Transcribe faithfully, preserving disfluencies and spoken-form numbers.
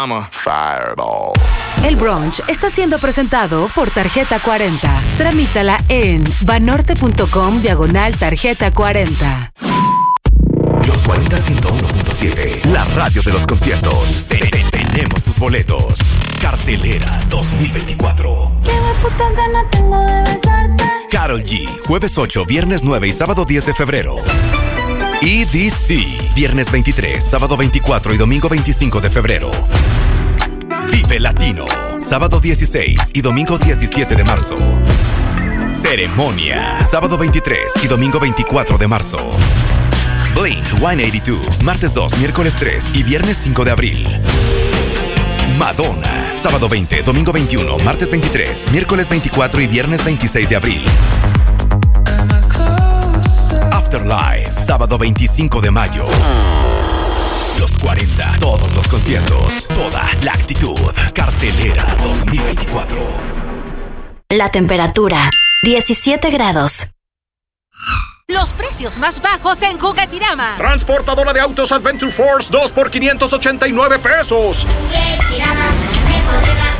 I'm a fireball. El brunch está siendo presentado por Tarjeta cuarenta. Tramítala en banorte.com diagonal tarjeta cuarenta. Los cuarenta ciento uno punto siete, la radio de los conciertos. Te- te- Tenemos tus boletos. Cartelera dos mil veinticuatro. Qué puta gana tengo de besarte. Karol G, jueves ocho, viernes nueve y sábado diez de febrero. E D C, viernes veintitrés, sábado veinticuatro y domingo veinticinco de febrero. Vive Latino, sábado dieciséis y domingo diecisiete de marzo. Ceremonia, sábado veintitrés y domingo veinticuatro de marzo. Blink ciento ochenta y dos, martes dos, miércoles tres y viernes cinco de abril. Madonna, sábado veinte, domingo veintiuno, martes veintitrés, miércoles veinticuatro y viernes veintiséis de abril. Afterlife, sábado veinticinco de mayo. Los cuarenta, todos los conciertos, toda la actitud. Cartelera dos mil veinticuatro. La temperatura, diecisiete grados. Los precios más bajos en Juguetirama. Transportadora de autos Adventure Force dos por quinientos ochenta y nueve pesos. Juguetirama, mejor de la